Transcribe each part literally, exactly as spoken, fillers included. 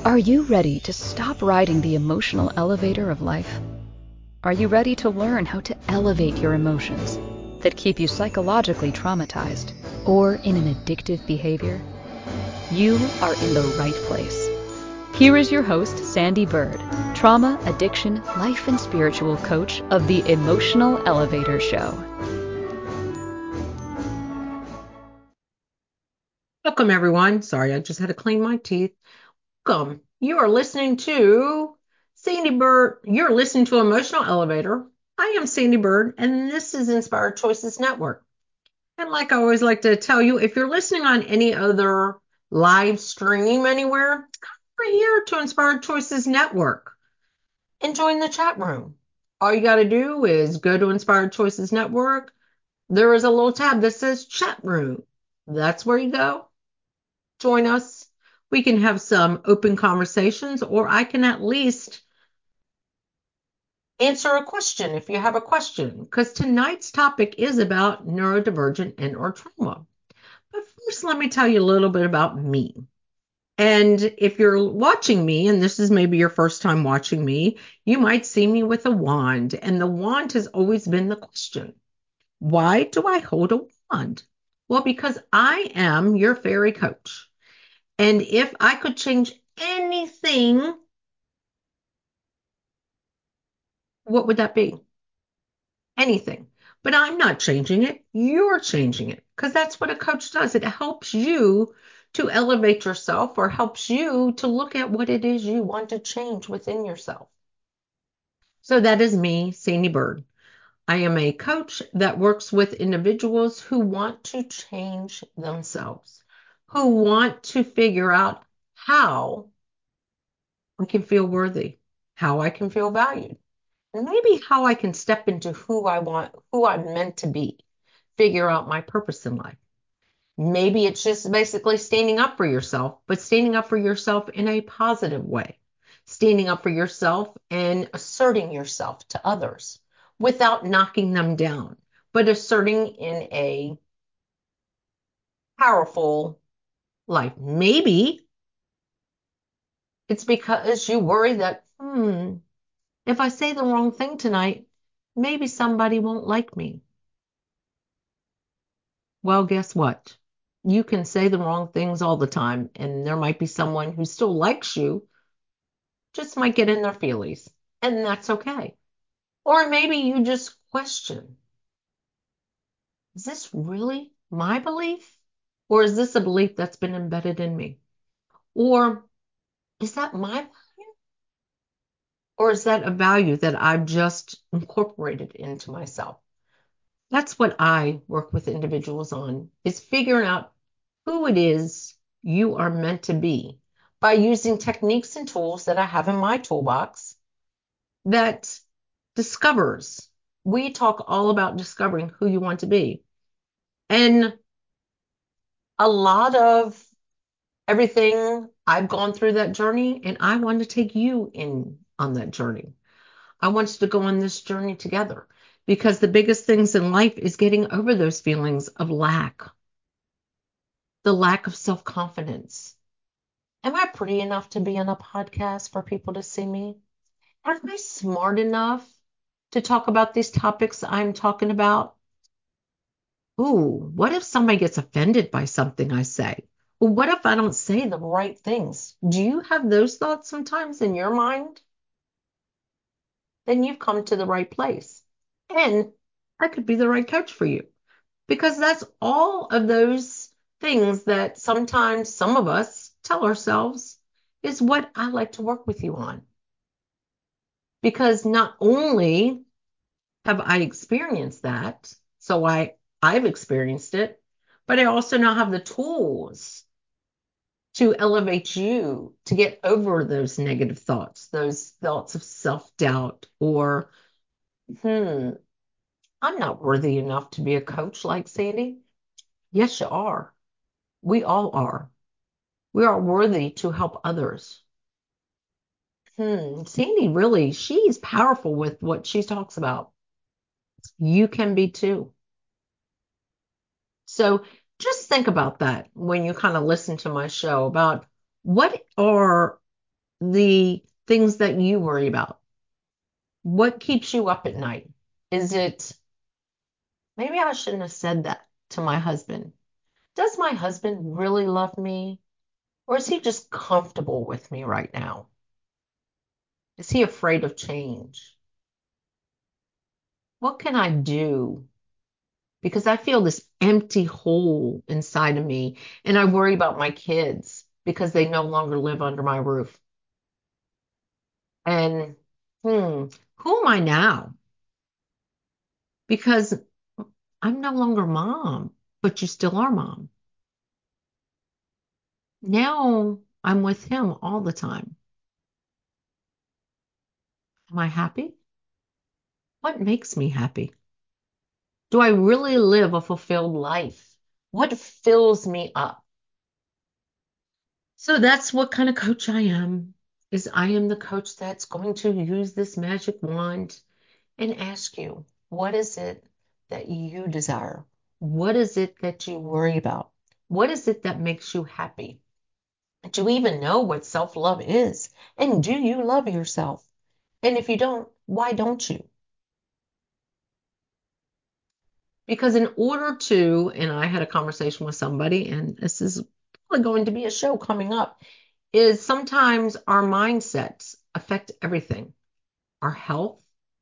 Are you ready to stop riding the emotional elevator of life? Are you ready to learn how to elevate your emotions that keep you psychologically traumatized or in an addictive behavior? You are in the right place. Here is your host, Sandy Bird, trauma, addiction, life, and spiritual coach of the Emotional Elevator Show. Welcome, everyone. Sorry, I just had to clean my teeth. Welcome. You are listening to Sandy Bird. You're listening to Emotional Elevator. I am Sandy Bird, and this is Inspired Choices Network. And like I always like to tell you, if you're listening on any other live stream anywhere, come over here to Inspired Choices Network and join the chat room. All you got to do is go to Inspired Choices Network. There is a little tab that says chat room. That's where you go. Join us. We can have some open conversations, or I can at least answer a question if you have a question, because tonight's topic is about neurodivergent and or trauma. But first, let me tell you a little bit about me. And if you're watching me, and this is maybe your first time watching me, you might see me with a wand. And the wand has always been the question. Why do I hold a wand? Well, because I am your fairy coach. And if I could change anything, what would that be? Anything. But I'm not changing it. You're changing it because that's what a coach does. It helps you to elevate yourself or helps you to look at what it is you want to change within yourself. So that is me, Sandy Bird. I am a coach that works with individuals who want to change themselves, who want to figure out how I can feel worthy, how I can feel valued, and maybe how I can step into who I want, who I'm meant to be, figure out my purpose in life. Maybe it's just basically standing up for yourself, but standing up for yourself in a positive way, standing up for yourself and asserting yourself to others without knocking them down, but asserting in a powerful life. Maybe it's because you worry that, hmm, if I say the wrong thing tonight, maybe somebody won't like me. Well, guess what? You can say the wrong things all the time, and there might be someone who still likes you, just might get in their feelings, and that's okay. Or maybe you just question, is this really my belief? Or is this a belief that's been embedded in me? Or is that my value? Or is that a value that I've just incorporated into myself? That's what I work with individuals on, is figuring out who it is you are meant to be by using techniques and tools that I have in my toolbox that discovers. We talk all about discovering who you want to be. And a lot of everything I've gone through that journey, and I want to take you in on that journey. I want us to go on this journey together because the biggest things in life is getting over those feelings of lack, the lack of self-confidence. Am I pretty enough to be on a podcast for people to see me? Am I smart enough to talk about these topics I'm talking about? Ooh, what if somebody gets offended by something I say? Well, what if I don't say the right things? Do you have those thoughts sometimes in your mind? Then you've come to the right place. And I could be the right coach for you because that's all of those things that sometimes some of us tell ourselves is what I like to work with you on. Because not only have I experienced that, so I I've experienced it, but I also now have the tools to elevate you to get over those negative thoughts, those thoughts of self-doubt or, hmm, I'm not worthy enough to be a coach like Sandy. Yes, you are. We all are. We are worthy to help others. Hmm, Sandy really, she's powerful with what she talks about. You can be too. So just think about that when you kind of listen to my show about what are the things that you worry about? What keeps you up at night? Is it, maybe I shouldn't have said that to my husband. Does my husband really love me? Or is he just comfortable with me right now? Is he afraid of change? What can I do? Because I feel this empty hole inside of me, and I worry about my kids because they no longer live under my roof. And hmm, who am I now? Because I'm no longer mom, but you still are mom. Now I'm with him all the time. Am I happy? What makes me happy? Do I really live a fulfilled life? What fills me up? So that's what kind of coach I am, is I am the coach that's going to use this magic wand and ask you, what is it that you desire? What is it that you worry about? What is it that makes you happy? Do you even know what self-love is? And do you love yourself? And if you don't, why don't you? Because in order to, and I had a conversation with somebody, and this is probably going to be a show coming up, is sometimes our mindsets affect everything. Our health,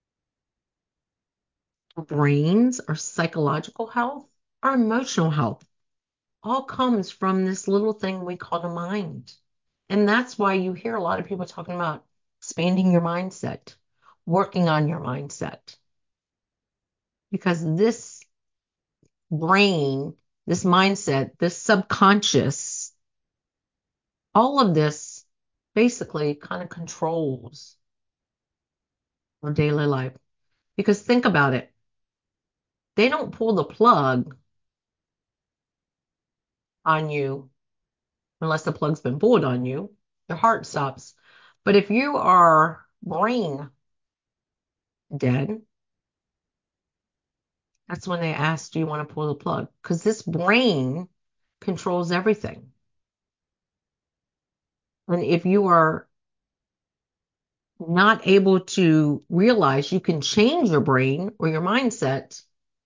our brains, our psychological health, our emotional health, all comes from this little thing we call the mind. And that's why you hear a lot of people talking about expanding your mindset, working on your mindset. Because this brain, this mindset, this subconscious, all of this basically kind of controls our daily life. Because think about it, they don't pull the plug on you unless the plug's been pulled on you. Your heart stops. But if you are brain dead, that's when they ask, do you want to pull the plug? Because this brain controls everything. And if you are not able to realize you can change your brain or your mindset,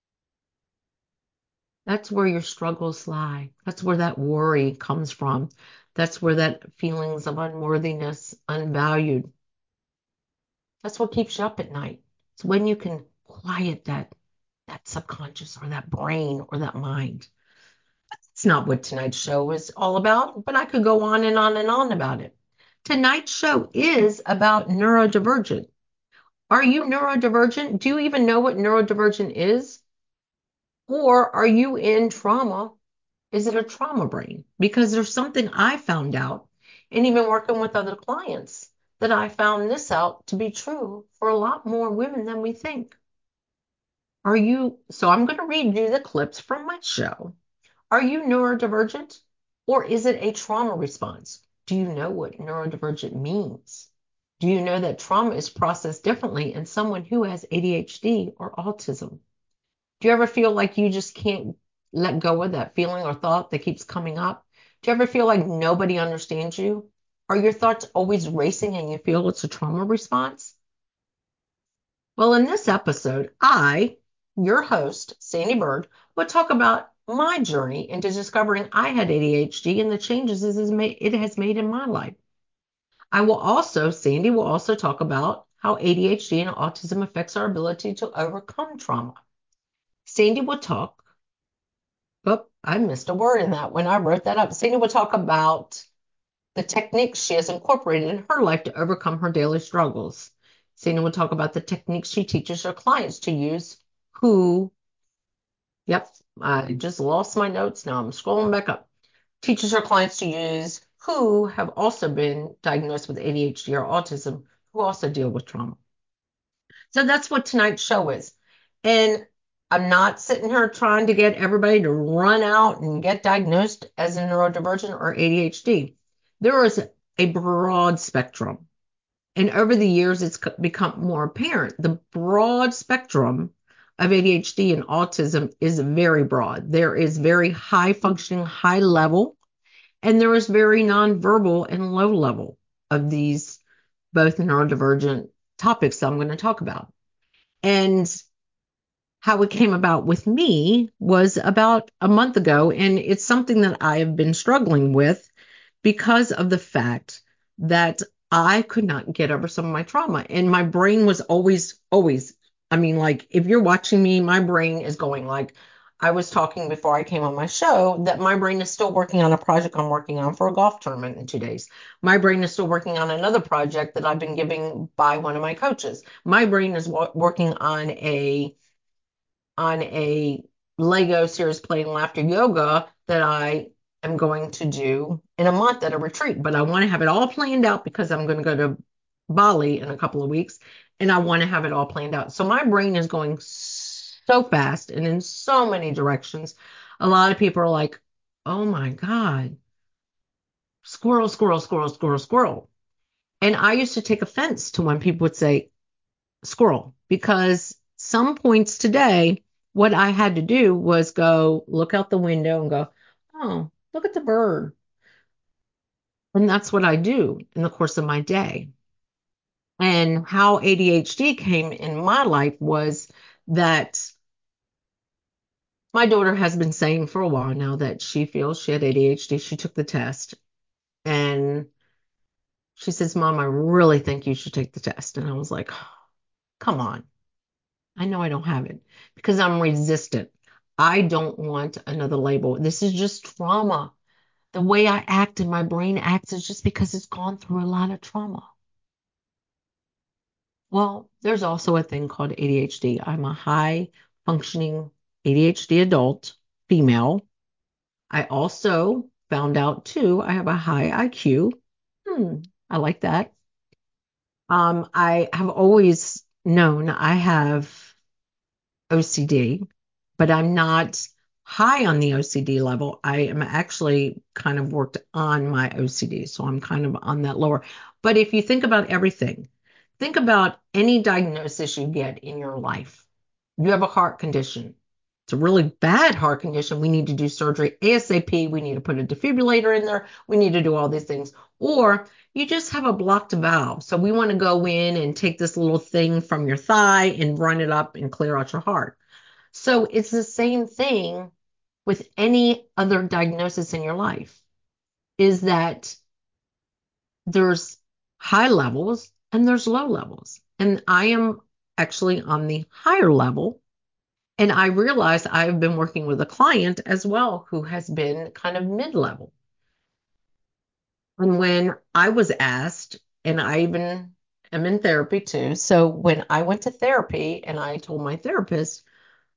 that's where your struggles lie. That's where that worry comes from. That's where that feelings of unworthiness, unvalued. That's what keeps you up at night. It's when you can quiet that that subconscious or that brain or that mind. It's not what tonight's show is all about, but I could go on and on and on about it. Tonight's show is about neurodivergent. Are you neurodivergent? Do you even know what neurodivergent is? Or are you in trauma? Is it a trauma brain? Because there's something I found out, and even working with other clients, that I found this out to be true for a lot more women than we think. Are you, so I'm going to read you the clips from my show. Are you neurodivergent, or is it a trauma response? Do you know what neurodivergent means? Do you know that trauma is processed differently in someone who has A D H D or autism? Do you ever feel like you just can't let go of that feeling or thought that keeps coming up? Do you ever feel like nobody understands you? Are your thoughts always racing and you feel it's a trauma response? Well, in this episode, I, your host, Sandy Bird, will talk about my journey into discovering I had A D H D and the changes it has made in my life. I will also, Sandy will also talk about how A D H D and autism affects our ability to overcome trauma. Sandy will talk, oh, I missed a word in that when I wrote that up. Sandy will talk about the techniques she has incorporated in her life to overcome her daily struggles. Sandy will talk about the techniques she teaches her clients to use who, yep, I just lost my notes. Now I'm scrolling back up. Teaches her clients to use who have also been diagnosed with A D H D or autism, who also deal with trauma. So that's what tonight's show is. And I'm not sitting here trying to get everybody to run out and get diagnosed as a neurodivergent or A D H D. There is a broad spectrum. And over the years, it's become more apparent. The broad spectrum of A D H D and autism is very broad. There is very high functioning, high level, and there is very nonverbal and low level. of these both neurodivergent topics that I'm going to talk about. And how it came about with me was about a month ago, and it's something that I have been struggling with because of the fact that I could not get over some of my trauma. And my brain was always, always, I mean, like, if you're watching me, my brain is going like, I was talking before I came on my show that my brain is still working on a project I'm working on for a golf tournament in two days. My brain is still working on another project that I've been given by one of my coaches. My brain is wo- working on a on a Lego Serious Play and Laughter Yoga that I am going to do in a month at a retreat. But I want to have it all planned out because I'm going to go to Bali in a couple of weeks and I want to have it all planned out. So my brain is going so fast and in so many directions. A lot of people are like, oh my God, squirrel, squirrel, squirrel, squirrel, squirrel. And I used to take offense to when people would say, squirrel, because some points today, what I had to do was go look out the window and go, oh, look at the bird. And that's what I do in the course of my day. And how A D H D came in my life was that my daughter has been saying for a while now that she feels she had A D H D. She took the test and she says, Mom, I really think you should take the test. And I was like, come on. I know I don't have it because I'm resistant. I don't want another label. This is just trauma. The way I act and my brain acts is just because it's gone through a lot of trauma. Well, there's also a thing called A D H D. I'm a high functioning A D H D adult, female. I also found out too, I have a high I Q. Hmm, I like that. Um, I have always known I have O C D, but I'm not high on the O C D level. I am actually kind of worked on my O C D, so I'm kind of on that lower. But if you think about everything, think about any diagnosis you get in your life. You have a heart condition. It's a really bad heart condition. We need to do surgery ASAP. We need to put a defibrillator in there. We need to do all these things. Or you just have a blocked valve. So we want to go in and take this little thing from your thigh and run it up and clear out your heart. So it's the same thing with any other diagnosis in your life, is that there's high levels and there's low levels. And I am actually on the higher level. And I realize I've been working with a client as well who has been kind of mid-level. And when I was asked, and I even am in therapy too. So when I went to therapy and I told my therapist,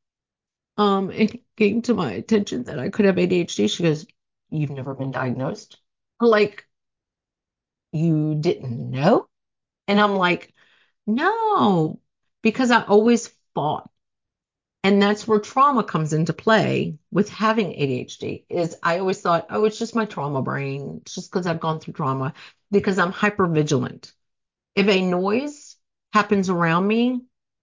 um, it came to my attention that I could have A D H D. She goes, you've never been diagnosed? Like, you didn't know? And I'm like, no, because I always fought. And that's where trauma comes into play with having A D H D, is I always thought, oh, it's just my trauma brain. It's just because I've gone through trauma, because I'm hyper vigilant. If a noise happens around me,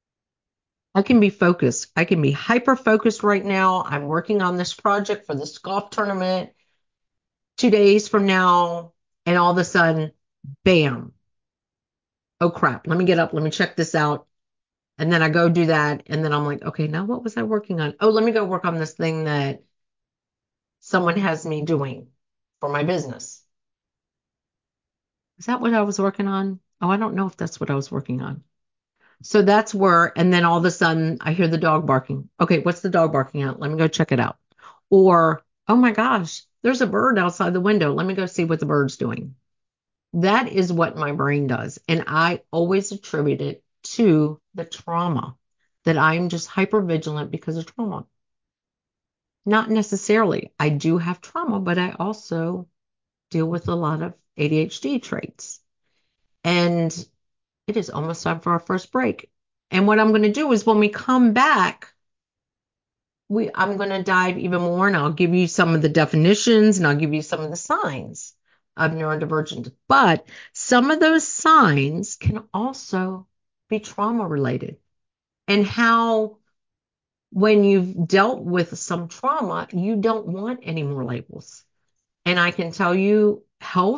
I can be focused. I can be hyper focused right now. I'm working on this project for this golf tournament two days from now, and all of a sudden, bam. Oh crap. Let me get up. Let me check this out. And then I go do that. And then I'm like, okay, now what was I working on? Oh, let me go work on this thing that someone has me doing for my business. Is that what I was working on? Oh, I don't know if that's what I was working on. So that's where, and then all of a sudden I hear the dog barking. Okay, what's the dog barking at? Let me go check it out. Or, oh my gosh, there's a bird outside the window. Let me go see what the bird's doing. That is what my brain does. And I always attribute it to the trauma, that I'm just hyper vigilant because of trauma. Not necessarily. I do have trauma, but I also deal with a lot of A D H D traits. And it is almost time for our first break. And what I'm going to do is when we come back, we I'm going to dive even more and I'll give you some of the definitions and I'll give you some of the signs of neurodivergent. But some of those signs can also be trauma related, and how when you've dealt with some trauma, you don't want any more labels. And I can tell you, health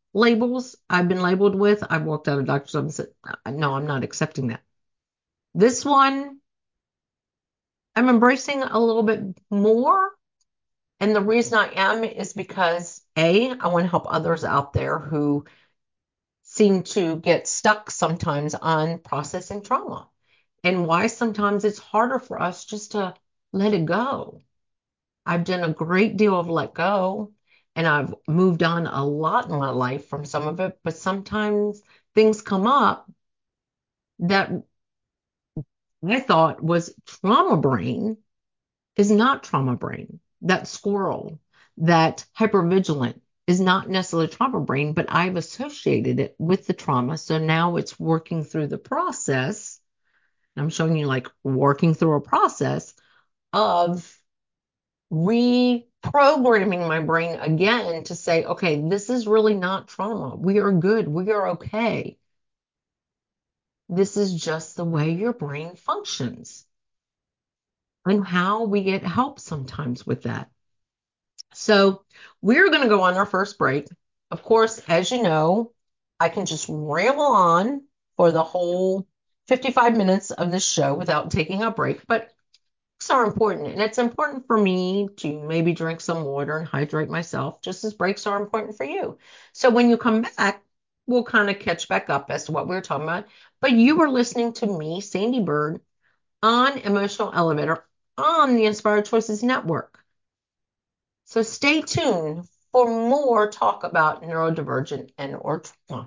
labels I've been labeled with. I've walked out of doctor's office and said, no, I'm not accepting that. This one, I'm embracing a little bit more. And the reason I am is because A, I want to help others out there who seem to get stuck sometimes on processing trauma, and why sometimes it's harder for us just to let it go. I've done a great deal of let go, and I've moved on a lot in my life from some of it, but sometimes things come up that I thought was trauma brain is not trauma brain. That squirrel, that hypervigilant is not necessarily trauma brain, but I've associated it with the trauma. So now it's working through the process. I'm showing you like working through a process of reprogramming my brain again to say, okay, this is really not trauma. We are good. We are okay. This is just the way your brain functions and how we get help sometimes with that. So we're going to go on our first break. Of course, as you know, I can just ramble on for the whole fifty-five minutes of this show without taking a break, but breaks are important. And it's important for me to maybe drink some water and hydrate myself, just as breaks are important for you. So when you come back, we'll kind of catch back up as to what we were talking about. But you are listening to me, Sandy Bird, on Emotional Elevator on the Inspired Choices Network. So stay tuned for more talk about neurodivergent and or trauma.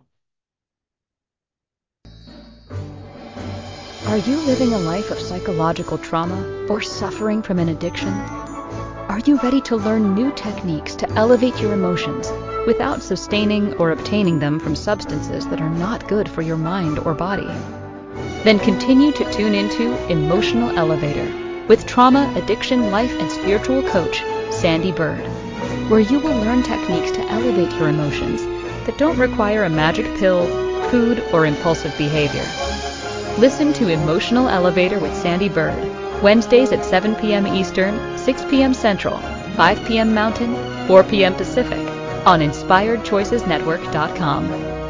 Are you living a life of psychological trauma or suffering from an addiction? Are you ready to learn new techniques to elevate your emotions without sustaining or obtaining them from substances that are not good for your mind or body? Then continue to tune into Emotional Elevator with trauma, addiction, life, and spiritual coach, Sandy Bird, where you will learn techniques to elevate your emotions that don't require a magic pill, food, or impulsive behavior. Listen to Emotional Elevator with Sandy Bird, Wednesdays at seven p.m. Eastern, six p.m. Central, five p.m. Mountain, four p.m. Pacific, on inspired choices network dot com.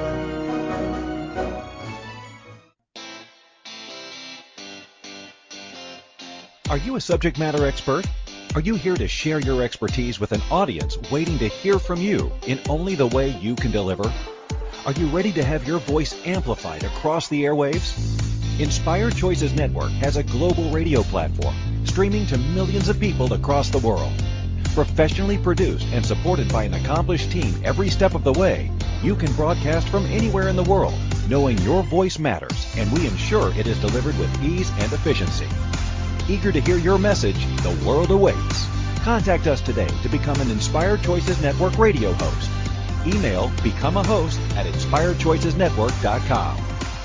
Are you a subject matter expert? Are you here to share your expertise with an audience waiting to hear from you in only the way you can deliver? Are you ready to have your voice amplified across the airwaves? Inspired Choices Network has a global radio platform streaming to millions of people across the world. Professionally produced and supported by an accomplished team every step of the way, you can broadcast from anywhere in the world, knowing your voice matters, and we ensure it is delivered with ease and efficiency. Eager to hear your message, the world awaits. Contact us today to become an Inspired Choices Network radio host. Email become a host at inspired choices network dot com.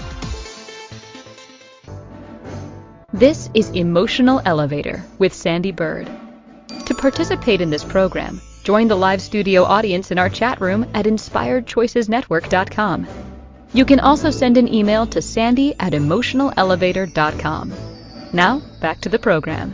This is Emotional Elevator with Sandy Bird. To participate in this program, join the live studio audience in our chat room at inspired choices network dot com. You can also send an email to sandy at emotional elevator dot com. Now, back to the program.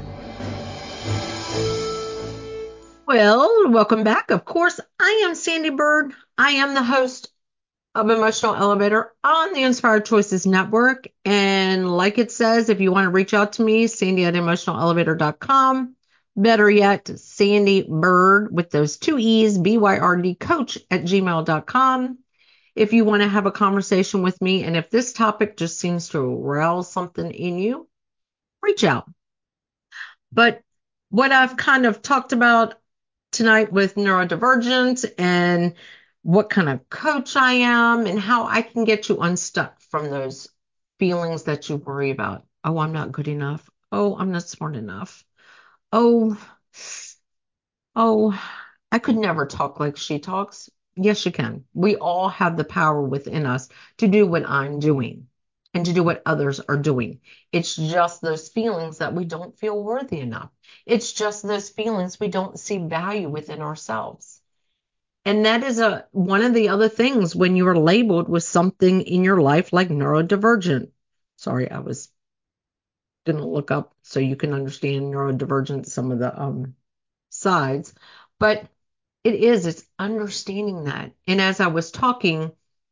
Well, welcome back. Of course, I am Sandy Bird. I am the host of Emotional Elevator on the Inspired Choices Network. And like it says, if you want to reach out to me, sandy at emotional elevator dot com. Better yet, Sandy Bird with those two E's, B Y R D, coach at gmail dot com. If you want to have a conversation with me, and if this topic just seems to arouse something in you, reach out. But what I've kind of talked about tonight with neurodivergent and what kind of coach I am and how I can get you unstuck from those feelings that you worry about. Oh, I'm not good enough. Oh, I'm not smart enough. Oh, oh, I could never talk like she talks. Yes, you can. We all have the power within us to do what I'm doing and to do what others are doing. It's just those feelings that we don't feel worthy enough. It's just those feelings we don't see value within ourselves. And that is a one of the other things when you are labeled with something in your life like neurodivergent. Sorry, I was going to look up so you can understand neurodivergent, some of the um, sides. But It is, it's understanding that. And as I was talking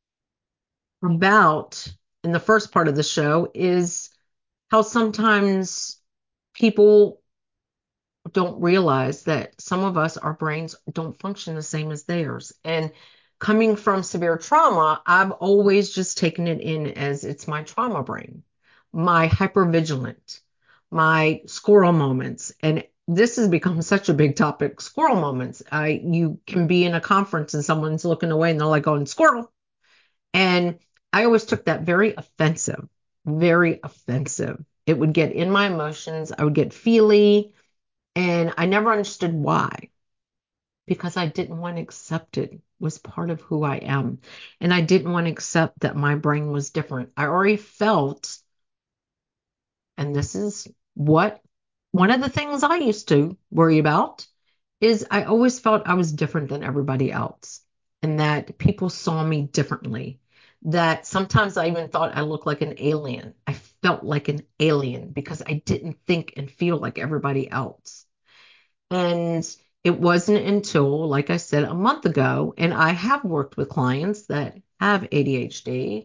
about in the first part of the show, is how sometimes people don't realize that some of us, our brains don't function the same as theirs. And coming from severe trauma, I've always just taken it in as it's my trauma brain, my hypervigilant, my squirrel moments. And this has become such a big topic, squirrel moments. I you can be in a conference and someone's looking away and they're like going, squirrel. And I always took that very offensive, very offensive. It would get in my emotions. I would get feely. And I never understood why, because I didn't want to accept it was part of who I am. And I didn't want to accept that my brain was different. I already felt, and this is what one of the things I used to worry about is I always felt I was different than everybody else and that people saw me differently. That sometimes I even thought I looked like an alien. I felt like an alien because I didn't think and feel like everybody else. And it wasn't until, like I said, a month ago, and I have worked with clients that have A D H D,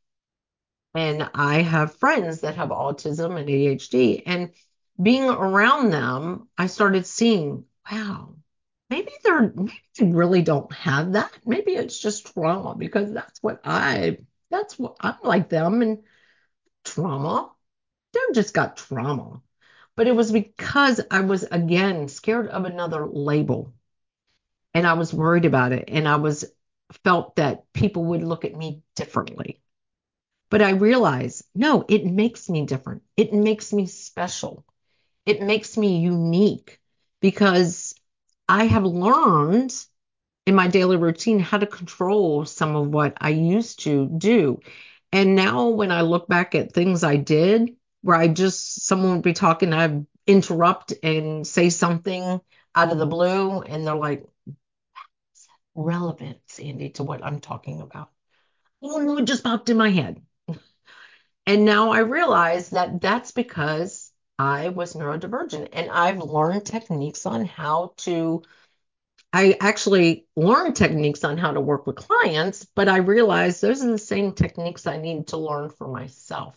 and I have friends that have autism and A D H D. And being around them, I started seeing, wow, maybe they're maybe they really don't have that. Maybe it's just trauma because that's what I that's what I'm like them and trauma. They've just got trauma. But it was because I was, again, scared of another label and I was worried about it. And I was felt that people would look at me differently. But I realized, no, it makes me different. It makes me special. It makes me unique because I have learned in my daily routine how to control some of what I used to do. And now when I look back at things I did, where I just, someone would be talking, I'd interrupt and say something out of the blue, and they're like, relevant, Sandy, to what I'm talking about. Oh, no, it just popped in my head. And now I realize that that's because I was neurodivergent and I've learned techniques on how to I actually learned techniques on how to work with clients, but I realized those are the same techniques I need to learn for myself.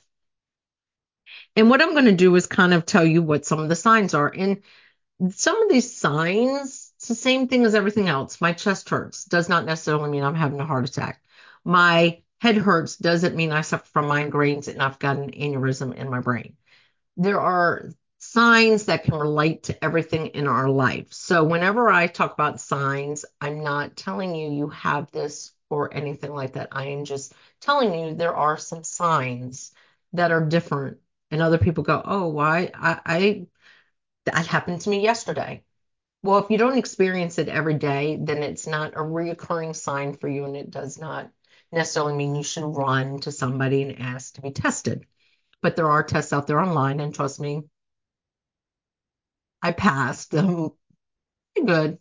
And what I'm going to do is kind of tell you what some of the signs are. And some of these signs, it's the same thing as everything else. My chest hurts does not necessarily mean I'm having a heart attack. My head hurts doesn't mean I suffer from migraines and I've got an aneurysm in my brain. There are signs that can relate to everything in our life. So whenever I talk about signs, I'm not telling you you have this or anything like that. I am just telling you there are some signs that are different. And other people go, oh, why? I, I that happened to me yesterday. Well, if you don't experience it every day, then it's not a reoccurring sign for you, and it does not necessarily mean you should run to somebody and ask to be tested. But there are tests out there online, and trust me, I passed them good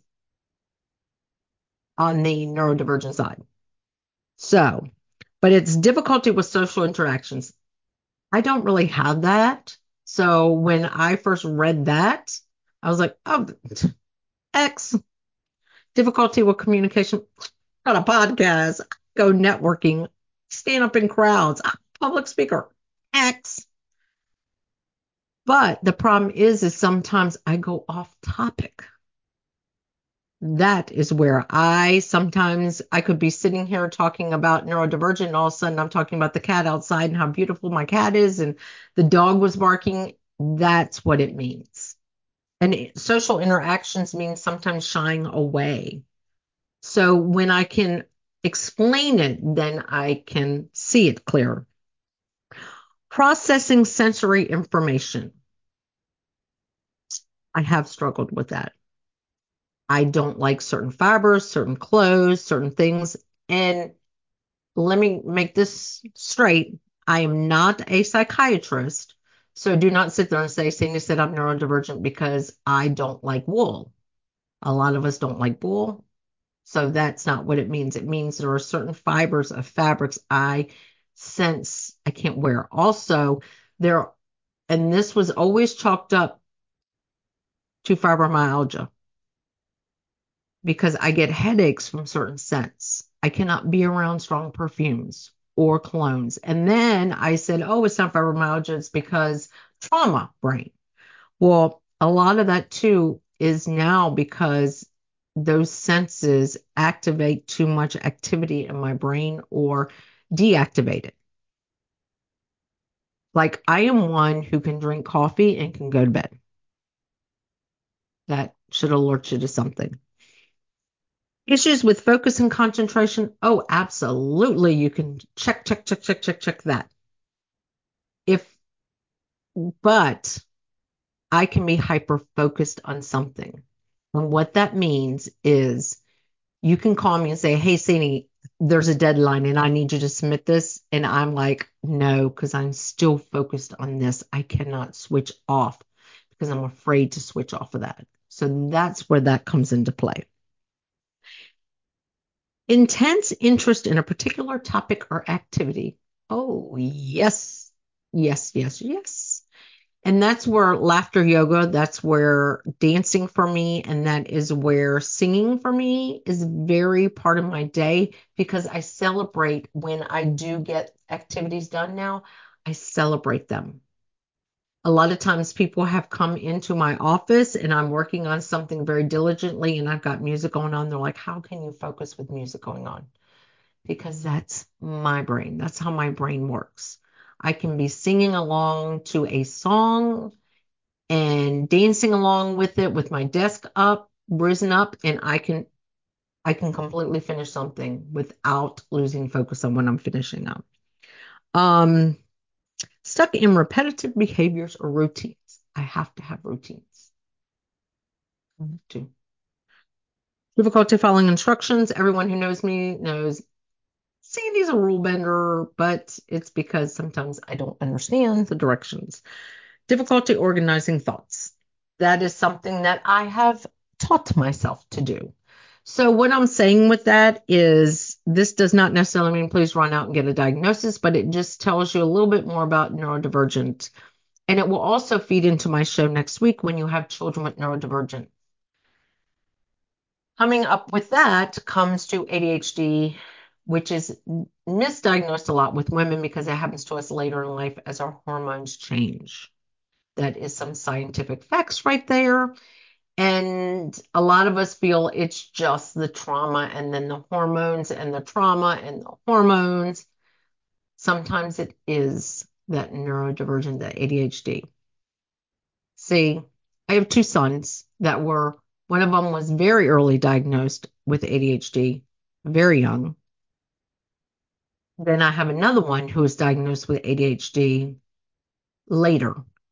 on the neurodivergent side. So, but it's difficulty with social interactions. I don't really have that. So when I first read that, I was like, oh, X, difficulty with communication on a podcast, go networking, stand up in crowds, public speaker, X. But the problem is, is sometimes I go off topic. That is where I sometimes I could be sitting here talking about neurodivergent, and all of a sudden I'm talking about the cat outside and how beautiful my cat is, and the dog was barking. That's what it means. And it, social interactions means sometimes shying away. So when I can explain it, then I can see it clearer. Processing sensory information. I have struggled with that. I don't like certain fibers, certain clothes, certain things. And let me make this straight. I am not a psychiatrist. So do not sit there and say, Sandy said I'm neurodivergent because I don't like wool. A lot of us don't like wool. So that's not what it means. It means there are certain fibers of fabrics I sense I can't wear. Also, there, and this was always chalked up to fibromyalgia. because I get headaches from certain scents. I cannot be around strong perfumes or colognes. And then I said, oh, it's not fibromyalgia, it's because trauma brain. Well, a lot of that too is now because those senses activate too much activity in my brain or deactivate it. Like I am one who can drink coffee and can go to bed. That should alert you to something. Issues with focus and concentration. Oh, absolutely. You can check, check, check, check, check, check that. If, but I can be hyper focused on something. And what that means is you can call me and say, hey, Sadie, there's a deadline and I need you to submit this. And I'm like, no, because I'm still focused on this. I cannot switch off because I'm afraid to switch off of that. So that's where that comes into play. Intense interest in a particular topic or activity. Oh, yes, yes, yes, yes. And that's where laughter yoga, that's where dancing for me, and that is where singing for me is very part of my day because I celebrate when I do get activities done now. I celebrate them. A lot of times people have come into my office and I'm working on something very diligently and I've got music going on. They're like, how can you focus with music going on? Because that's my brain. That's how my brain works. I can be singing along to a song and dancing along with it with my desk up, risen up, and I can I can completely finish something without losing focus on what I'm finishing up. Um, stuck in repetitive behaviors or routines. I have to have routines. I have to. Difficulty following instructions. Everyone who knows me knows Sandy's a rule bender, but it's because sometimes I don't understand the directions. Difficulty organizing thoughts. That is something that I have taught myself to do. So what I'm saying with that is this does not necessarily mean please run out and get a diagnosis, but it just tells you a little bit more about neurodivergent. And it will also feed into my show next week when you have children with neurodivergent. Coming up with that comes to A D H D, which is misdiagnosed a lot with women because it happens to us later in life as our hormones change. That is some scientific facts right there. And a lot of us feel it's just the trauma and then the hormones and the trauma and the hormones. Sometimes it is that neurodivergent, that A D H D. See, I have two sons that were, one of them was very early diagnosed with A D H D, very young. Then I have another one who was diagnosed with A D H D later.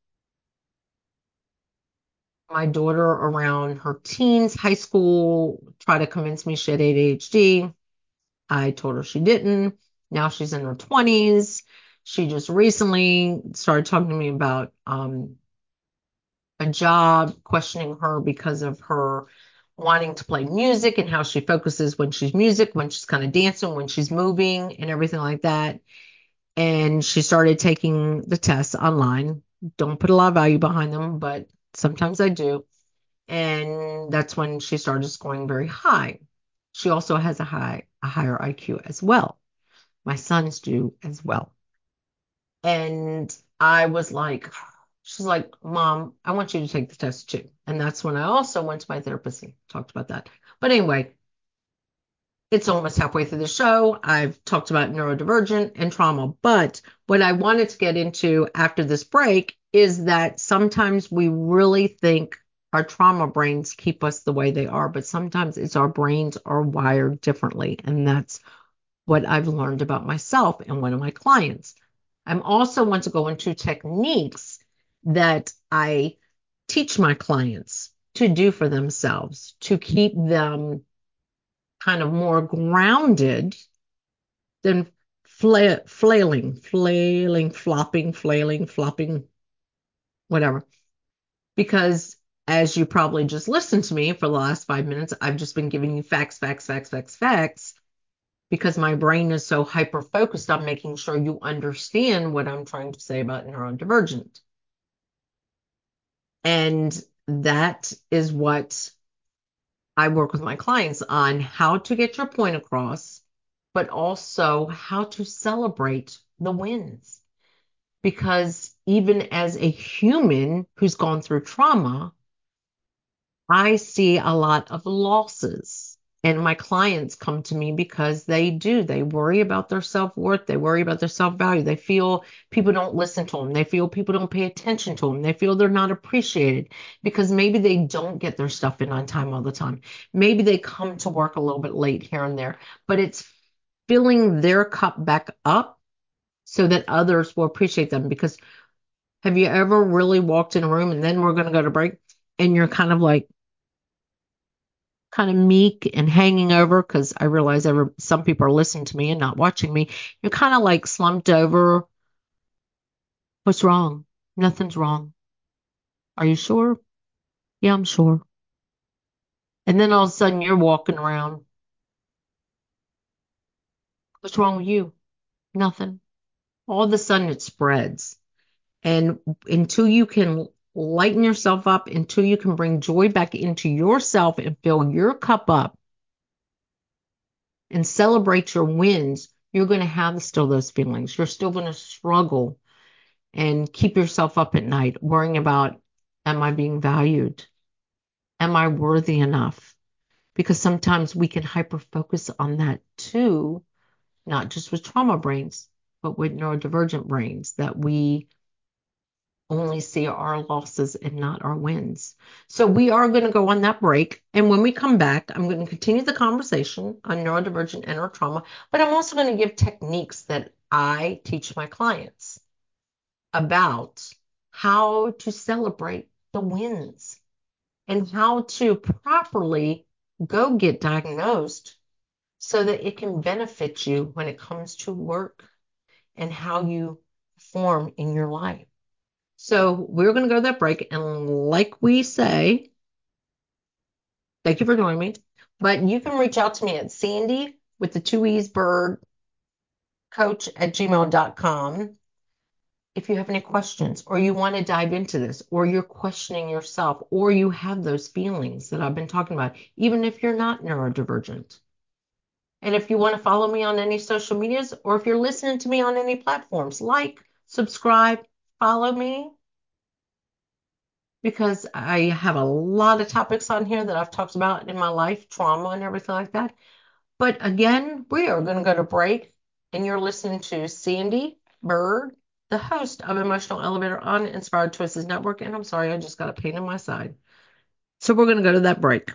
My daughter around her teens, high school, tried to convince me she had A D H D. I told her she didn't. Now she's in her twenties. She just recently started talking to me about um, a job, questioning her because of her wanting to play music and how she focuses when she's music, when she's kind of dancing, when she's moving and everything like that. And she started taking the tests online. Don't put a lot of value behind them, but sometimes I do. And that's when she started scoring very high. She also has a high, a higher I Q as well. My sons do as well. And I was like, she's like, Mom, I want you to take the test too. And that's when I also went to my therapist and talked about that. But anyway, it's almost halfway through the show. I've talked about neurodivergent and trauma. But what I wanted to get into after this break is that sometimes we really think our trauma brains keep us the way they are, but sometimes it's our brains are wired differently. And that's what I've learned about myself and one of my clients. I also want to go into techniques that I teach my clients to do for themselves to keep them kind of more grounded than fla- flailing, flailing, flopping, flailing, flopping, whatever. Because as you probably just listened to me for the last five minutes, I've just been giving you facts, facts, facts, facts, facts, because my brain is so hyper focused on making sure you understand what I'm trying to say about neurodivergent. And that is what I work with my clients on how to get your point across, but also how to celebrate the wins. Because even as a human who's gone through trauma, I see a lot of losses. And my clients come to me because they do. They worry about their self-worth. They worry about their self-value. They feel people don't listen to them. They feel people don't pay attention to them. They feel they're not appreciated because maybe they don't get their stuff in on time all the time. Maybe they come to work a little bit late here and there, but it's filling their cup back up so that others will appreciate them. Because have you ever really walked in a room, and then we're going to go to break, and you're kind of like, kind of meek and hanging over, because I realize every, some people are listening to me and not watching me. You're kind of like slumped over. What's wrong? Nothing's wrong. Are you sure? Yeah, I'm sure. And then all of a sudden you're walking around. What's wrong with you? Nothing. All of a sudden it spreads. And until you can lighten yourself up, until you can bring joy back into yourself and fill your cup up and celebrate your wins, you're going to have still those feelings. You're still going to struggle and keep yourself up at night worrying about, am I being valued? Am I worthy enough? Because sometimes we can hyper focus on that too, not just with trauma brains, but with neurodivergent brains, that we only see our losses and not our wins. So we are going to go on that break. And when we come back, I'm going to continue the conversation on neurodivergent and or trauma, but I'm also going to give techniques that I teach my clients about how to celebrate the wins and how to properly go get diagnosed so that it can benefit you when it comes to work and how you perform in your life. So we're going to go to that break. And like we say, thank you for joining me. But you can reach out to me at Sandy with the two E's bird coach at gmail dot com if you have any questions, or you want to dive into this, or you're questioning yourself, or you have those feelings that I've been talking about, even if you're not neurodivergent. And if you want to follow me on any social medias, or if you're listening to me on any platforms, like, subscribe, follow me, because I have a lot of topics on here that I've talked about in my life, trauma and everything like that. But again, we are going to go to break, and you're listening to Sandy Bird, the host of Emotional Elevator on Inspired Choices Network. And I'm sorry, I just got a pain in my side. So we're going to go to that break.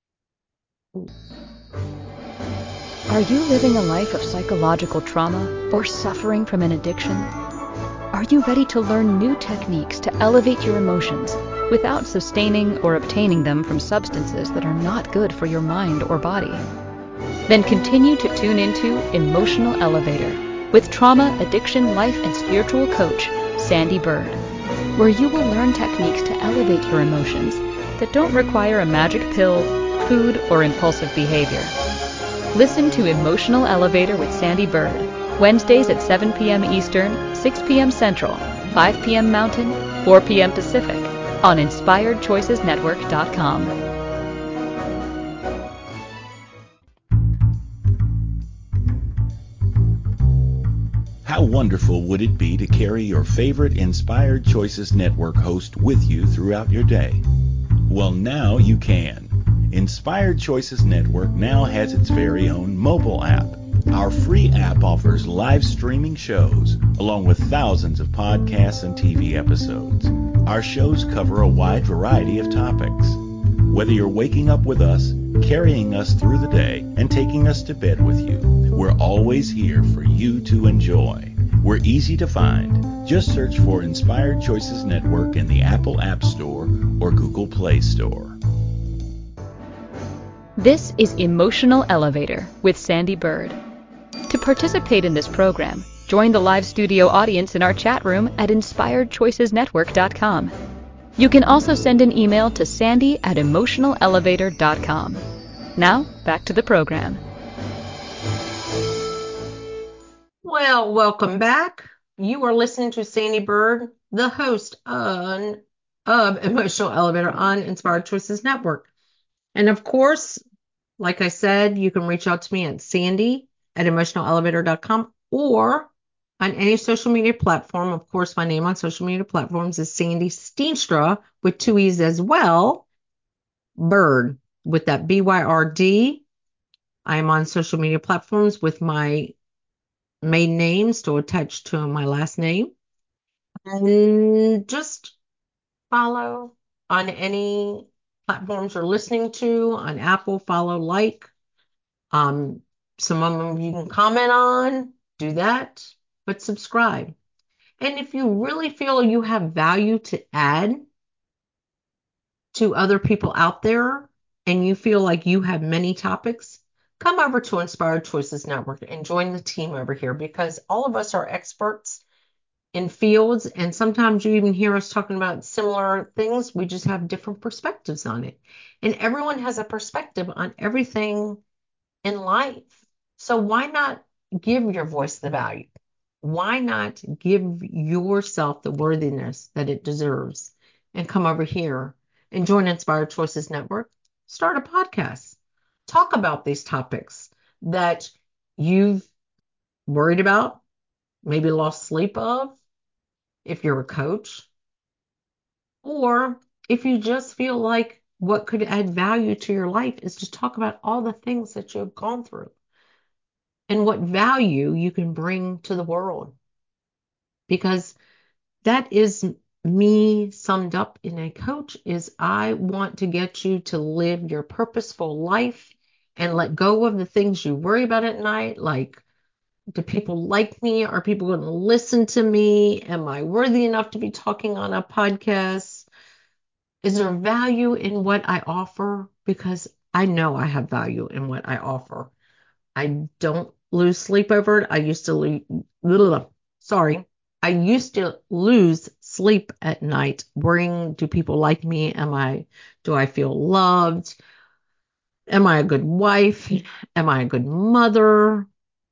Are you living a life of psychological trauma or suffering from an addiction? Are you ready to learn new techniques to elevate your emotions without sustaining or obtaining them from substances that are not good for your mind or body? Then continue to tune into Emotional Elevator with trauma, addiction, life, and spiritual coach, Sandy Bird, where you will learn techniques to elevate your emotions that don't require a magic pill, food, or impulsive behavior. Listen to Emotional Elevator with Sandy Bird, Wednesdays at seven p.m. Eastern, six p.m. Central, five p.m. Mountain, four p.m. Pacific, on inspired choices network dot com. How wonderful would it be to carry your favorite Inspired Choices Network host with you throughout your day? Well, now you can. Inspired Choices Network now has its very own mobile app. Our free app offers live streaming shows, along with thousands of podcasts and T V episodes. Our shows cover a wide variety of topics. Whether you're waking up with us, carrying us through the day, and taking us to bed with you, we're always here for you to enjoy. We're easy to find. Just search for Inspired Choices Network in the Apple App Store or Google Play Store. This is Emotional Elevator with Sandy Bird. To participate in this program, join the live studio audience in our chat room at inspired choices network dot com. You can also send an email to sandy at emotional elevator dot com. Now, back to the program. Well, welcome back. You are listening to Sandy Bird, the host on, of Emotional Elevator on Inspired Choices Network. And of course, like I said, you can reach out to me at Sandy at emotional elevator dot com or on any social media platform. Of course, my name on social media platforms is Sandy Steenstra with two E's as well. Bird with that B Y R D. I am on social media platforms with my maiden name still attached to my last name. And just follow on any platforms you're listening to on Apple, follow, like. Um, some of them you can comment on, do that, but subscribe. And if you really feel you have value to add to other people out there and you feel like you have many topics, come over to Inspired Choices Network and join the team over here because all of us are experts in fields, and sometimes you even hear us talking about similar things. We just have different perspectives on it. And everyone has a perspective on everything in life. So why not give your voice the value? Why not give yourself the worthiness that it deserves and come over here and join Inspired Choices Network? Start a podcast. Talk about these topics that you've worried about, maybe lost sleep of, if you're a coach, or if you just feel like what could add value to your life is to talk about all the things that you've gone through and what value you can bring to the world. Because that is me summed up in a coach is I want to get you to live your purposeful life and let go of the things you worry about at night, like do people like me? Are people going to listen to me? Am I worthy enough to be talking on a podcast? Is there value in what I offer? Because I know I have value in what I offer. I don't lose sleep over it. I used to lose, sorry, I used to lose sleep at night worrying, do people like me? Am I, do I feel loved? Am I a good wife? Am I a good mother?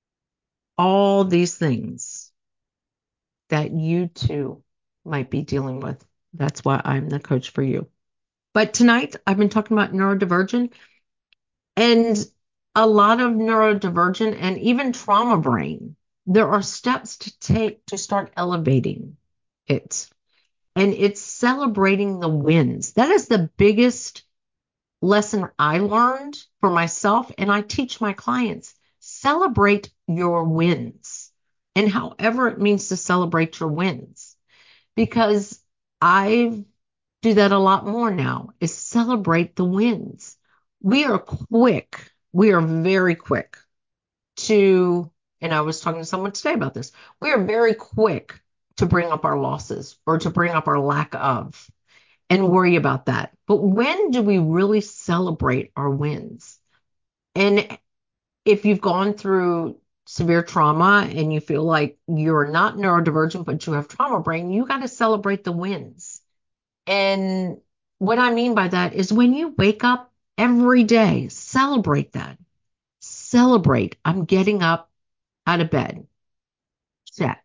All these things that you too might be dealing with. That's why I'm the coach for you. But tonight I've been talking about neurodivergent and a lot of neurodivergent and even trauma brain. There are steps to take to start elevating it. And it's celebrating the wins. That is the biggest lesson I learned for myself. And I teach my clients, celebrate your wins. And however it means to celebrate your wins. Because I do that a lot more now, is celebrate the wins. We are quick. We are very quick to, and I was talking to someone today about this, we are very quick to bring up our losses or to bring up our lack of and worry about that. But when do we really celebrate our wins? And if you've gone through severe trauma and you feel like you're not neurodivergent, but you have trauma brain, you got to celebrate the wins. And what I mean by that is when you wake up every day, celebrate that. Celebrate. I'm getting up out of bed. Check.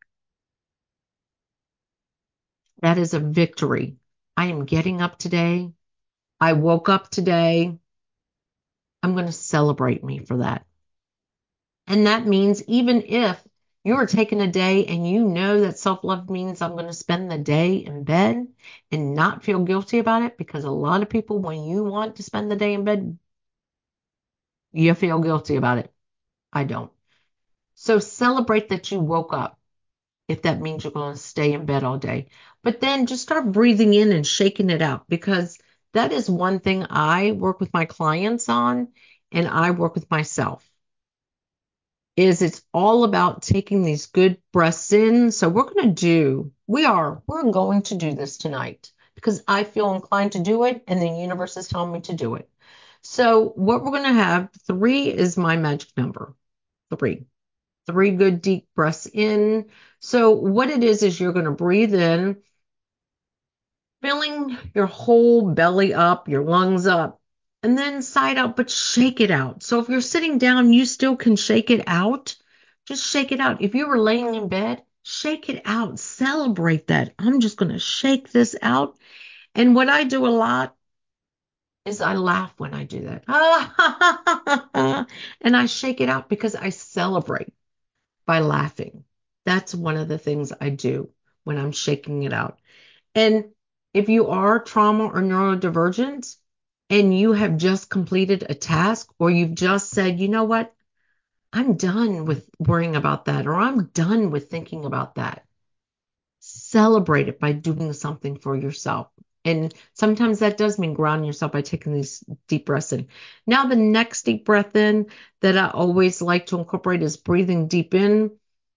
That is a victory. I am getting up today. I woke up today. I'm going to celebrate me for that. And that means even if you're taking a day and you know that self-love means I'm going to spend the day in bed and not feel guilty about it, because a lot of people, when you want to spend the day in bed, you feel guilty about it. I don't. So celebrate that you woke up, if that means you're going to stay in bed all day. But then just start breathing in and shaking it out, because that is one thing I work with my clients on and I work with myself. Is it's all about taking these good breaths in. So we're going to do, we are, we're going to do this tonight because I feel inclined to do it and the universe is telling me to do it. So what we're going to have, three is my magic number. Three. Three good deep breaths in. So what it is, is you're going to breathe in, filling your whole belly up, your lungs up, and then side out, but shake it out. So if you're sitting down, you still can shake it out. Just shake it out. If you were laying in bed, shake it out. Celebrate that. I'm just going to shake this out. And what I do a lot is I laugh when I do that. And I shake it out because I celebrate by laughing. That's one of the things I do when I'm shaking it out. And if you are trauma or neurodivergent and you have just completed a task or you've just said, you know what, I'm done with worrying about that, or I'm done with thinking about that. Celebrate it by doing something for yourself. And sometimes that does mean grounding yourself by taking these deep breaths in. Now, the next deep breath in that I always like to incorporate is breathing deep in.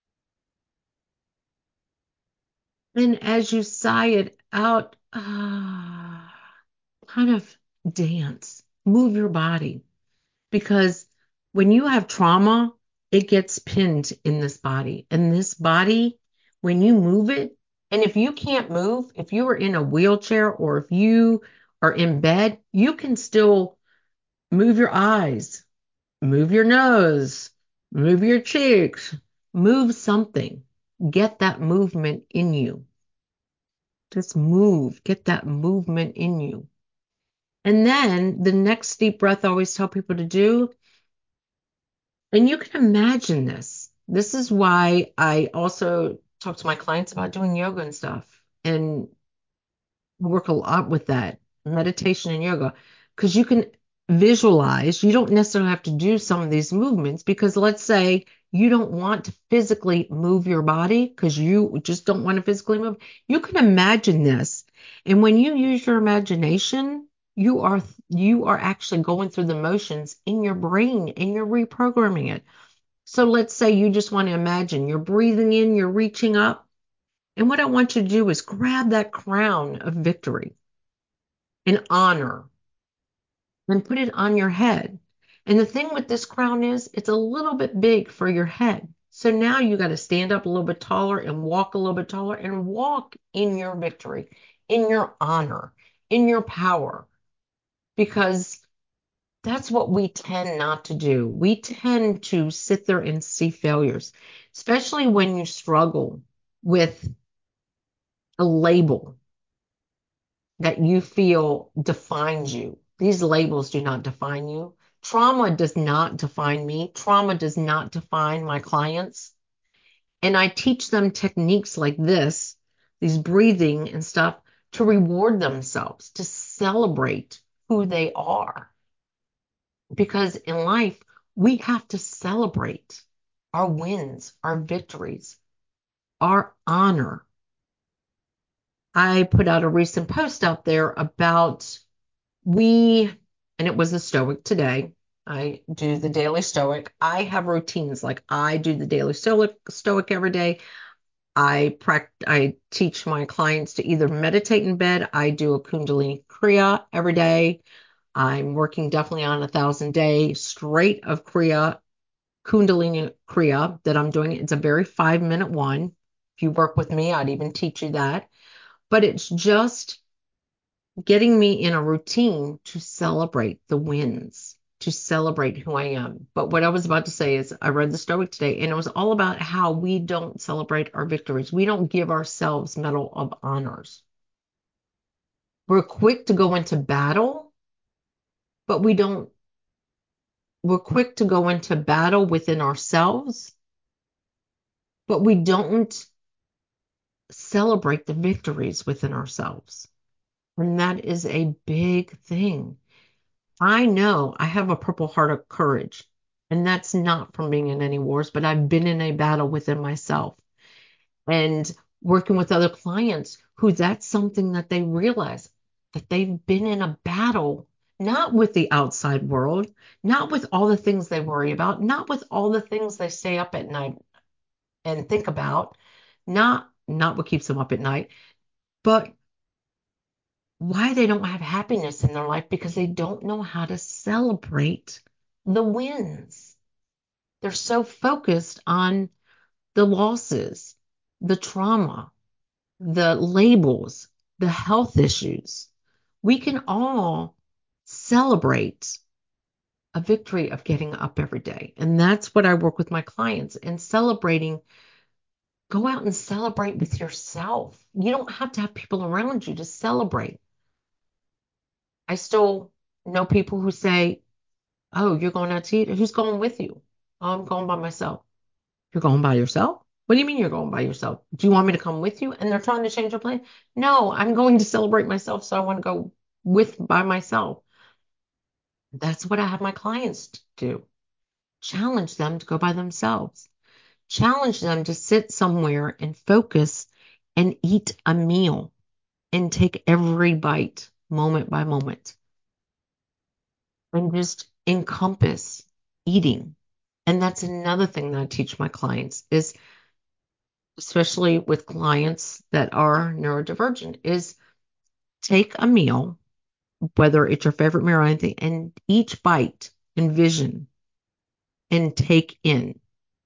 And as you sigh it out, ah, kind of dance, move your body. Because when you have trauma, it gets pinned in this body. And this body, when you move it, and if you can't move, if you are in a wheelchair or if you are in bed, you can still move your eyes, move your nose, move your cheeks, move something. Get that movement in you. Just move, get that movement in you. And then the next deep breath I always tell people to do, and you can imagine this. This is why I also talk to my clients about doing yoga and stuff and work a lot with that meditation and yoga because you can visualize. You don't necessarily have to do some of these movements because let's say you don't want to physically move your body because you just don't want to physically move. You can imagine this. And when you use your imagination, you are you are actually going through the motions in your brain and you're reprogramming it. So let's say you just want to imagine you're breathing in, you're reaching up. And what I want you to do is grab that crown of victory and honor and put it on your head. And the thing with this crown is it's a little bit big for your head. So now you got to stand up a little bit taller and walk a little bit taller and walk in your victory, in your honor, in your power, because that's what we tend not to do. We tend to sit there and see failures, especially when you struggle with a label that you feel defines you. These labels do not define you. Trauma does not define me. Trauma does not define my clients. And I teach them techniques like this, these breathing and stuff, to reward themselves, to celebrate who they are. Because in life, we have to celebrate our wins, our victories, our honor. I put out a recent post out there about we, and it was a Stoic today. I do the daily Stoic. I have routines like I do the daily Stoic, Stoic every day. I practice, I teach my clients to either meditate in bed. I do a Kundalini Kriya every day. I'm working definitely on a thousand day straight of Kriya, Kundalini Kriya that I'm doing. It's a very five minute one. If you work with me, I'd even teach you that. But it's just getting me in a routine to celebrate the wins, to celebrate who I am. But what I was about to say is I read the Stoic today, and it was all about how we don't celebrate our victories. We don't give ourselves Medal of Honors. We're quick to go into battle, but we don't, we're quick to go into battle within ourselves, but we don't celebrate the victories within ourselves. And that is a big thing. I know I have a Purple Heart of Courage, and that's not from being in any wars, but I've been in a battle within myself and working with other clients who that's something that they realize that they've been in a battle, not with the outside world, not with all the things they worry about, not with all the things they stay up at night and think about, not not what keeps them up at night, but why they don't have happiness in their life because they don't know how to celebrate the wins. They're so focused on the losses, the trauma, the labels, the health issues. We can all celebrate a victory of getting up every day. And that's what I work with my clients and celebrating. Go out and celebrate with yourself. You don't have to have people around you to celebrate. I still know people who say, oh, you're going out to eat? Who's going with you? Oh, I'm going by myself. You're going by yourself? What do you mean you're going by yourself? Do you want me to come with you? And they're trying to change their plan? No, I'm going to celebrate myself, so I want to go with by myself. That's what I have my clients do. Challenge them to go by themselves. Challenge them to sit somewhere and focus and eat a meal and take every bite moment by moment and just encompass eating. And that's another thing that I teach my clients is, especially with clients that are neurodivergent, is take a meal, whether it's your favorite meal or anything, and each bite envision and take in.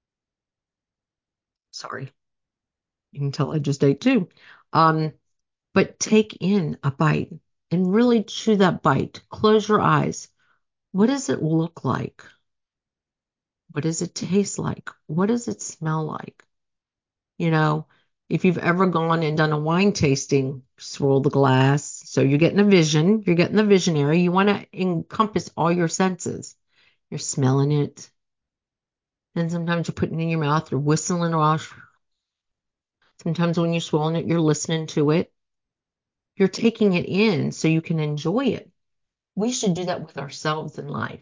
Sorry, you can tell I just ate too. Um, but take in a bite and really chew that bite. Close your eyes. What does it look like? What does it taste like? What does it smell like? You know, if you've ever gone and done a wine tasting, swirl the glass. So you're getting a vision, you're getting the visionary. You want to encompass all your senses. You're smelling it. And sometimes you're putting it in your mouth, you're whistling off. Sometimes when you're swirling it, you're listening to it. You're taking it in so you can enjoy it. We should do that with ourselves in life.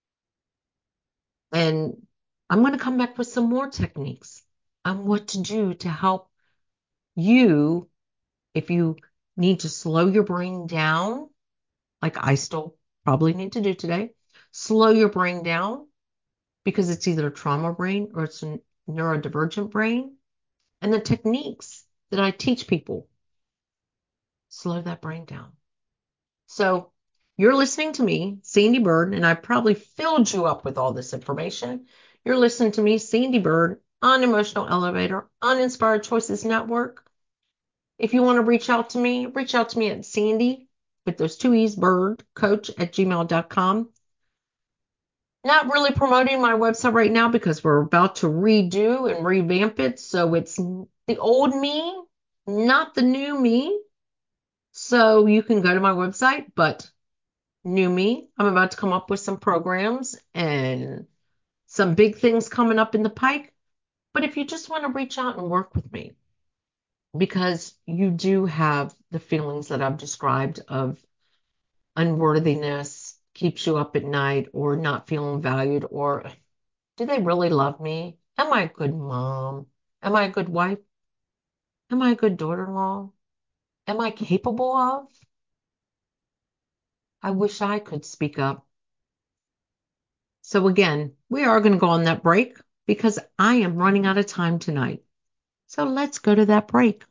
And I'm going to come back with some more techniques on what to do to help you if you need to slow your brain down, like I still probably need to do today. Slow your brain down because it's either a trauma brain or it's a neurodivergent brain. And the techniques that I teach people slow that brain down. So you're listening to me, Sandy Bird, and I probably filled you up with all this information. You're listening to me, Sandy Bird, on Emotional Elevator, on Inspired Choices Network. If you want to reach out to me, reach out to me at Sandy, with those two E's, Bird, coach at gmail dot com. Not really promoting my website right now because we're about to redo and revamp it. So it's the old me, not the new me. So you can go to my website, but new me, I'm about to come up with some programs and some big things coming up in the pike. But if you just want to reach out and work with me, because you do have the feelings that I've described of unworthiness, keeps you up at night, or not feeling valued, or do they really love me? Am I a good mom? Am I a good wife? Am I a good daughter-in-law? Am I capable of? I wish I could speak up. So again, we are going to go on that break because I am running out of time tonight. So let's go to that break.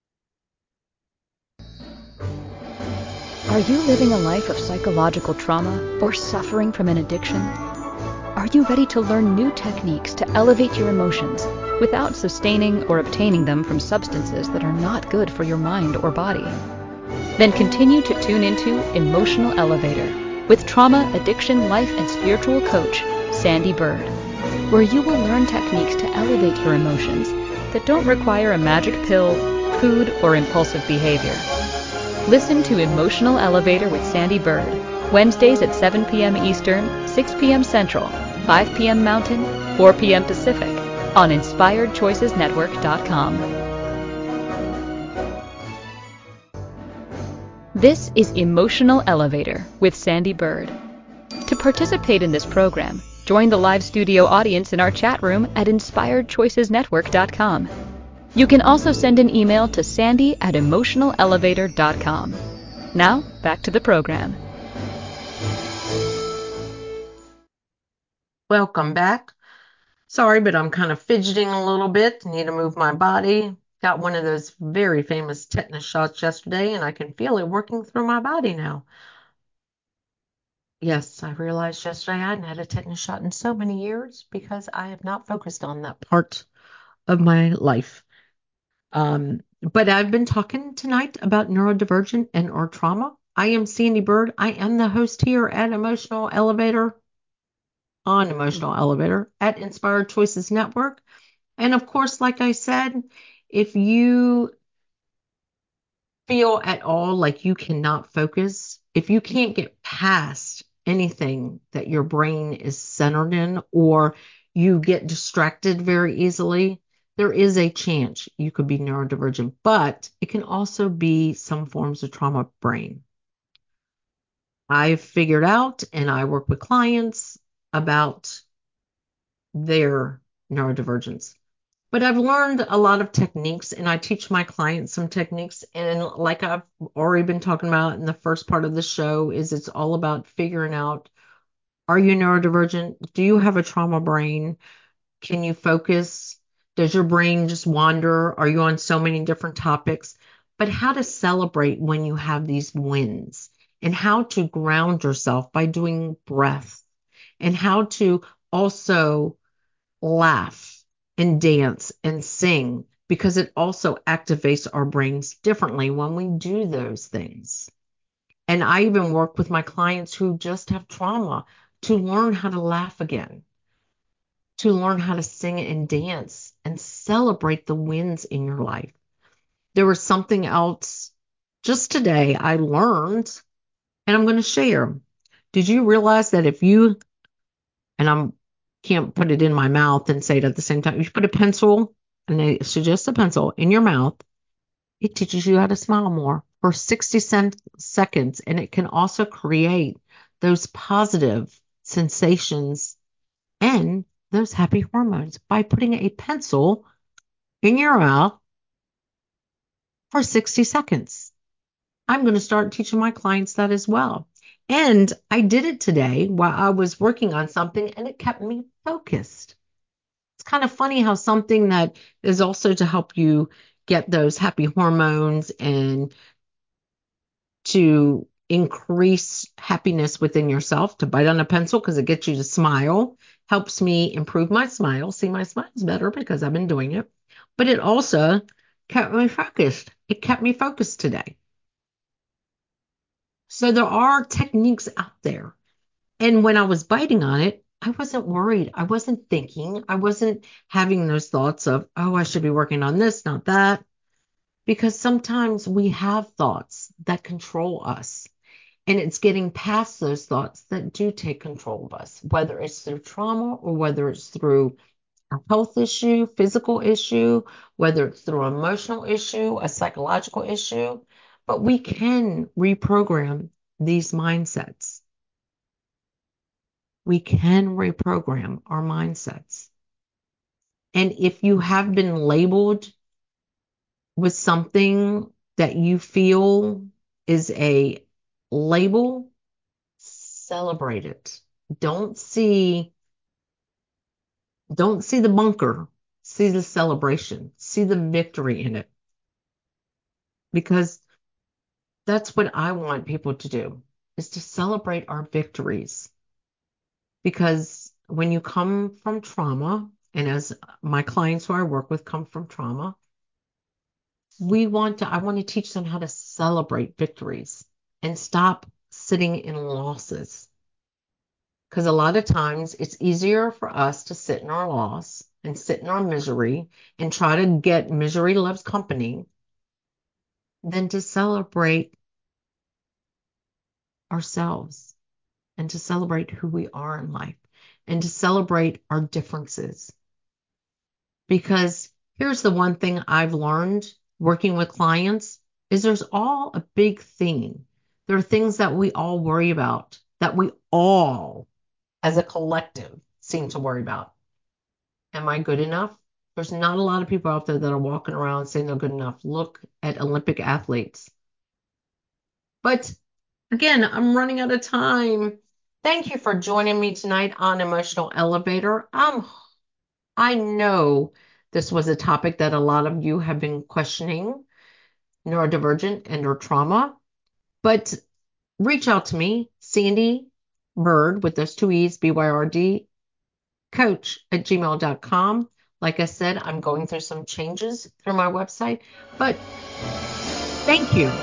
Are you living a life of psychological trauma or suffering from an addiction? Are you ready to learn new techniques to elevate your emotions without sustaining or obtaining them from substances that are not good for your mind or body? Then continue to tune into Emotional Elevator with trauma, addiction, life, and spiritual coach, Sandy Bird, where you will learn techniques to elevate your emotions that don't require a magic pill, food, or impulsive behavior. Listen to Emotional Elevator with Sandy Bird, Wednesdays at seven p.m. Eastern, six p.m. Central, five p.m. Mountain, four p.m. Pacific, on inspired choices network dot com. This is Emotional Elevator with Sandy Bird. To participate in this program, join the live studio audience in our chat room at inspired choices network dot com. You can also send an email to sandy at emotional elevator dot com. Now, back to the program. Welcome back. Sorry, but I'm kind of fidgeting a little bit. Need to move my body. Got one of those very famous tetanus shots yesterday, and I can feel it working through my body now. Yes, I realized yesterday I hadn't had a tetanus shot in so many years because I have not focused on that part of my life. Um, but I've been talking tonight about neurodivergent and or trauma. I am Sandy Bird. I am the host here at Emotional Elevator, on Emotional Elevator at Inspired Choices Network. And of course, like I said, if you feel at all like you cannot focus, if you can't get past anything that your brain is centered in, or you get distracted very easily, there is a chance you could be neurodivergent, but it can also be some forms of trauma brain. I've figured out, and I work with clients about their neurodivergence. But I've learned a lot of techniques, and I teach my clients some techniques. And like I've already been talking about in the first part of the show, is it's all about figuring out, are you neurodivergent? Do you have a trauma brain? Can you focus? Does your brain just wander? Are you on so many different topics? But how to celebrate when you have these wins, and how to ground yourself by doing breath, and how to also laugh and dance and sing, because it also activates our brains differently when we do those things. And I even work with my clients who just have trauma to learn how to laugh again, to learn how to sing and dance and celebrate the wins in your life. There was something else just today I learned, and I'm going to share. Did you realize that if you, and I'm can't put it in my mouth and say it at the same time, if you put a pencil, and I suggest a pencil, in your mouth, it teaches you how to smile more for sixty seconds, and it can also create those positive sensations and those happy hormones by putting a pencil in your mouth for sixty seconds. I'm going to start teaching my clients that as well. And I did it today while I was working on something, and it kept me focused. It's kind of funny how something that is also to help you get those happy hormones and to increase happiness within yourself, to bite on a pencil because it gets you to smile, helps me improve my smile. See, my smile's better because I've been doing it. But it also kept me focused. It kept me focused today. So there are techniques out there. And when I was biting on it, I wasn't worried. I wasn't thinking. I wasn't having those thoughts of, oh, I should be working on this, not that. Because sometimes we have thoughts that control us. And it's getting past those thoughts that do take control of us, whether it's through trauma or whether it's through a health issue, physical issue, whether it's through an emotional issue, a psychological issue. But we can reprogram these mindsets. We can reprogram our mindsets. And if you have been labeled with something that you feel is a label, celebrate it. Don't see, don't see the bunker. See the celebration. See the victory in it. Because that's what I want people to do, is to celebrate our victories. Because when you come from trauma, and as my clients who I work with come from trauma, we want to, I want to teach them how to celebrate victories and stop sitting in losses. Because a lot of times it's easier for us to sit in our loss and sit in our misery and try to get misery loves company than to celebrate ourselves and to celebrate who we are in life and to celebrate our differences. Because here's the one thing I've learned working with clients is there's all a big theme. There are things that we all worry about, that we all as a collective seem to worry about. Am I good enough? There's not a lot of people out there that are walking around saying they're good enough. Look at Olympic athletes. But again, I'm running out of time. Thank you for joining me tonight on Emotional Elevator. Um, I know this was a topic that a lot of you have been questioning, neurodivergent and or trauma, but reach out to me, Sandy Bird, with those two E's, B Y R D, coach at gmail dot com. Like I said, I'm going through some changes through my website, but thank you.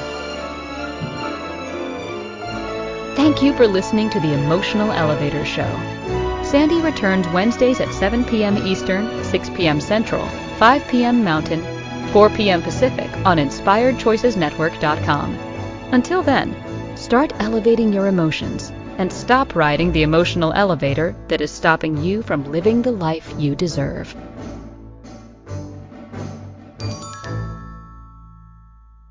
Thank you for listening to the Emotional Elevator Show. Sandy returns Wednesdays at seven p.m. Eastern, six p.m. Central, five p.m. Mountain, four p.m. Pacific on inspired choices network dot com. Until then, start elevating your emotions and stop riding the emotional elevator that is stopping you from living the life you deserve.